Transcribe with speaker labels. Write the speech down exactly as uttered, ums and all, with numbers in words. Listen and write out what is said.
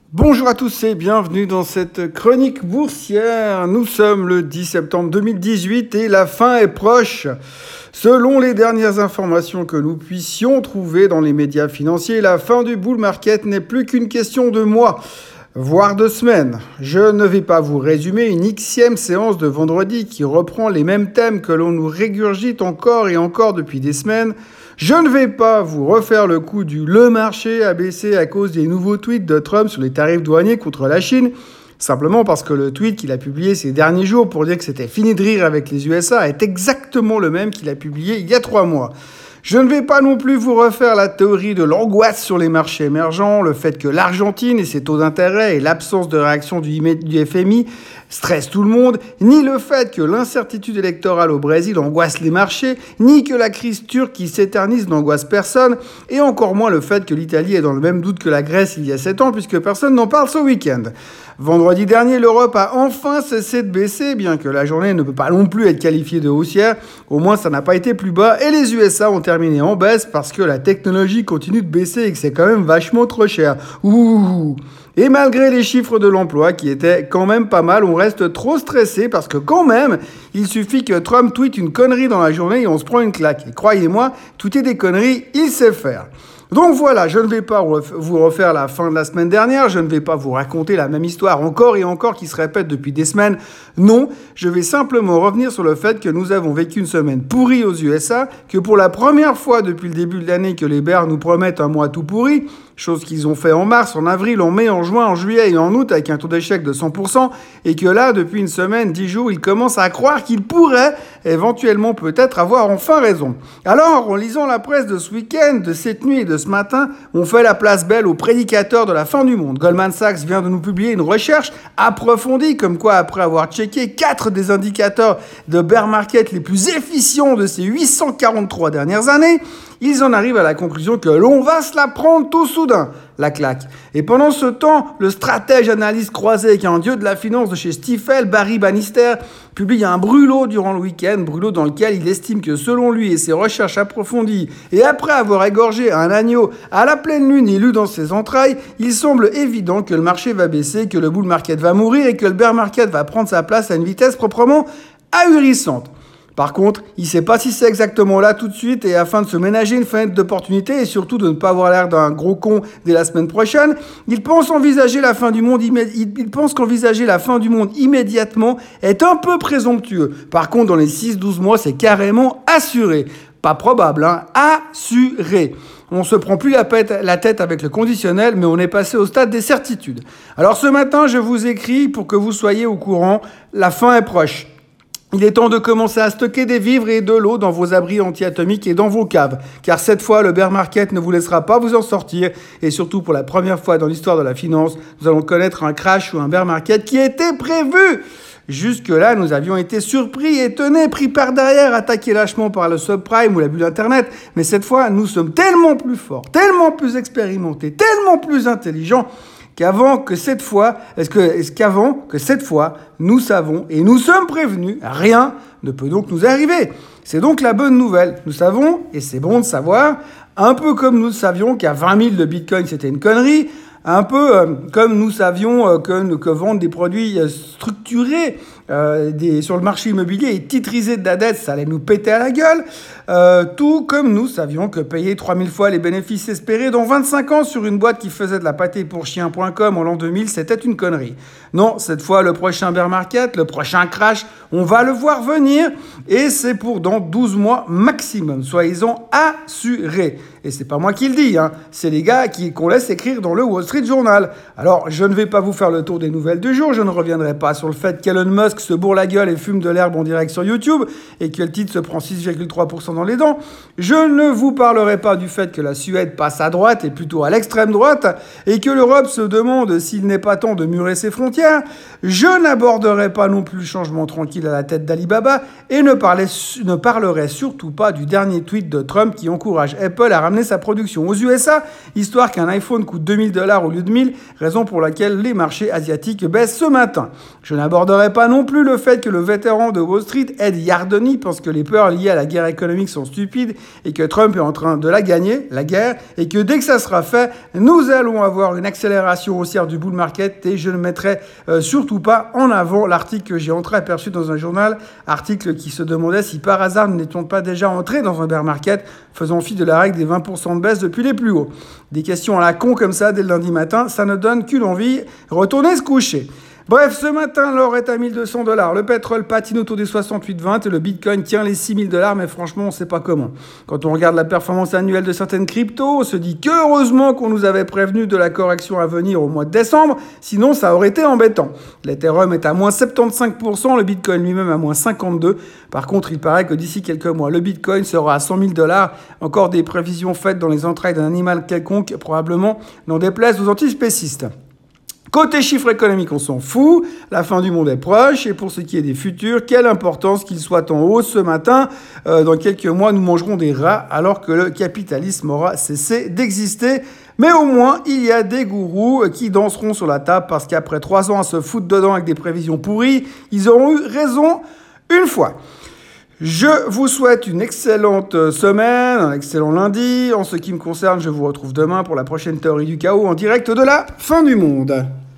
Speaker 1: Bonjour à tous et bienvenue dans cette chronique boursière. Nous sommes le dix septembre deux mille dix-huit et la fin est proche. Selon les dernières informations que nous puissions trouver dans les médias financiers, la fin du bull market n'est plus qu'une question de mois, voire de semaines. Je ne vais pas vous résumer une xième séance de vendredi qui reprend les mêmes thèmes que l'on nous régurgite encore et encore depuis des semaines. Je ne vais pas vous refaire le coup du « le marché a baissé à cause des nouveaux tweets de Trump sur les tarifs douaniers contre la Chine », simplement parce que le tweet qu'il a publié ces derniers jours pour dire que c'était fini de rire avec les U S A est exactement le même qu'il a publié il y a trois mois. Je ne vais pas non plus vous refaire la théorie de l'angoisse sur les marchés émergents, le fait que l'Argentine et ses taux d'intérêt et l'absence de réaction du F M I stressent tout le monde, ni le fait que l'incertitude électorale au Brésil angoisse les marchés, ni que la crise turque qui s'éternise n'angoisse personne, et encore moins le fait que l'Italie est dans le même doute que la Grèce il y a sept ans puisque personne n'en parle ce week-end. Vendredi dernier, l'Europe a enfin cessé de baisser, bien que la journée ne peut pas non plus être qualifiée de haussière. Au moins, ça n'a pas été plus bas. Et les U S A ont terminé en baisse parce que la technologie continue de baisser et que c'est quand même vachement trop cher. Ouh. Et malgré les chiffres de l'emploi qui étaient quand même pas mal, on reste trop stressé parce que quand même, il suffit que Trump tweete une connerie dans la journée et on se prend une claque. Et croyez-moi, tweeter des conneries, il sait faire. Donc voilà, je ne vais pas vous refaire la fin de la semaine dernière, je ne vais pas vous raconter la même histoire encore et encore qui se répète depuis des semaines. Non, je vais simplement revenir sur le fait que nous avons vécu une semaine pourrie aux U S A, que pour la première fois depuis le début de l'année que les bears nous promettent un mois tout pourri, chose qu'ils ont fait en mars, en avril, en mai, en juin, en juillet et en août avec un taux d'échec de cent pour cent, et que là, depuis une semaine, dix jours, ils commencent à croire qu'ils pourraient éventuellement peut-être avoir enfin raison. Alors, en lisant la presse de ce week-end, de cette nuit et de ce matin, on fait la place belle aux prédicateurs de la fin du monde. Goldman Sachs vient de nous publier une recherche approfondie, comme quoi après avoir checké quatre des indicateurs de bear market les plus efficients de ces huit cent quarante-trois dernières années, ils en arrivent à la conclusion que l'on va se la prendre tout soudain, la claque. Et pendant ce temps, le stratège analyse croisé avec un dieu de la finance de chez Stifel, Barry Bannister, publie un brûlot durant le week-end, brûlot dans lequel il estime que selon lui et ses recherches approfondies, et après avoir égorgé un agneau à la pleine lune élu dans ses entrailles, il semble évident que le marché va baisser, que le bull market va mourir et que le bear market va prendre sa place à une vitesse proprement ahurissante. Par contre, il ne sait pas si c'est exactement là tout de suite et afin de se ménager une fenêtre d'opportunité et surtout de ne pas avoir l'air d'un gros con dès la semaine prochaine, il pense envisager la fin du monde immé- il pense qu'envisager la fin du monde immédiatement est un peu présomptueux. Par contre, dans les six douze mois, c'est carrément assuré. Pas probable, hein, assuré. On se prend plus la, pète, la tête avec le conditionnel, mais on est passé au stade des certitudes. Alors ce matin, je vous écris pour que vous soyez au courant, la fin est proche. Il est temps de commencer à stocker des vivres et de l'eau dans vos abris anti-atomiques et dans vos caves. Car cette fois, le bear market ne vous laissera pas vous en sortir. Et surtout, pour la première fois dans l'histoire de la finance, nous allons connaître un crash ou un bear market qui était prévu. Jusque-là, nous avions été surpris, étonnés, pris par derrière, attaqués lâchement par le subprime ou la bulle Internet. Mais cette fois, nous sommes tellement plus forts, tellement plus expérimentés, tellement plus intelligents qu'avant que cette fois, est-ce que, est-ce qu'avant que cette fois, nous savons et nous sommes prévenus, rien ne peut donc nous arriver. C'est donc la bonne nouvelle. Nous savons, et c'est bon de savoir, un peu comme nous savions qu'à vingt mille de Bitcoin, c'était une connerie, un peu euh, comme nous savions euh, que, que vendre des produits euh, structurés euh, des, sur le marché immobilier et titrisés de la dette, ça allait nous péter à la gueule. Euh, tout comme nous savions que payer trois mille fois les bénéfices espérés dans vingt-cinq ans sur une boîte qui faisait de la pâtée pour chien point com en l'an deux mille, c'était une connerie. Non, cette fois, le prochain bear market, le prochain crash, on va le voir venir et c'est pour dans douze mois maximum, soyez-en assurés. Et c'est pas moi qui le dis, hein. C'est les gars qui, qu'on laisse écrire dans le Wall Street Journal. Alors, je ne vais pas vous faire le tour des nouvelles du jour, je ne reviendrai pas sur le fait qu'Elon Musk se bourre la gueule et fume de l'herbe en direct sur YouTube et que le titre se prend six virgule trois pour cent dans les dents. Je ne vous parlerai pas du fait que la Suède passe à droite et plutôt à l'extrême droite et que l'Europe se demande s'il n'est pas temps de murer ses frontières. Je n'aborderai pas non plus le changement tranquille à la tête d'Alibaba et ne, parlais, ne parlerai surtout pas du dernier tweet de Trump qui encourage Apple à ramener sa production aux U S A, histoire qu'un iPhone coûte deux mille dollars au lieu de mille, raison pour laquelle les marchés asiatiques baissent ce matin. Je n'aborderai pas non plus le fait que le vétéran de Wall Street, Ed Yardeni, pense que les peurs liées à la guerre économique sont stupides et que Trump est en train de la gagner, la guerre, et que dès que ça sera fait, nous allons avoir une accélération haussière du bull market et je ne mettrai euh, surtout pas en avant l'article que j'ai entreaperçu dans un journal, article qui se demandait si par hasard nous n'étions pas déjà entrés dans un bear market, faisant fi de la règle des vingt pour cent de baisse depuis les plus hauts. Des questions à la con comme ça dès le lundi matin, ça ne donne qu'une envie, retourner se coucher. Bref, ce matin, l'or est à mille deux cents dollars. Le pétrole patine autour des soixante-huit vingt et le bitcoin tient les six mille dollars, mais franchement, on ne sait pas comment. Quand on regarde la performance annuelle de certaines cryptos, on se dit que heureusement qu'on nous avait prévenu de la correction à venir au mois de décembre, sinon ça aurait été embêtant. L'Ethereum est à moins soixante-quinze pour cent, le bitcoin lui-même à moins cinquante-deux pour cent. Par contre, il paraît que d'ici quelques mois, le bitcoin sera à cent mille dollars. Encore des prévisions faites dans les entrailles d'un animal quelconque, probablement n'en déplaise aux antispécistes. Côté chiffres économiques, on s'en fout. La fin du monde est proche. Et pour ce qui est des futurs, quelle importance qu'ils soient en hausse ce matin. Euh, dans quelques mois, nous mangerons des rats alors que le capitalisme aura cessé d'exister. Mais au moins, il y a des gourous qui danseront sur la table parce qu'après trois ans à se foutre dedans avec des prévisions pourries, ils auront eu raison une fois. Je vous souhaite une excellente semaine, un excellent lundi. En ce qui me concerne, je vous retrouve demain pour la prochaine théorie du chaos en direct de la fin du monde.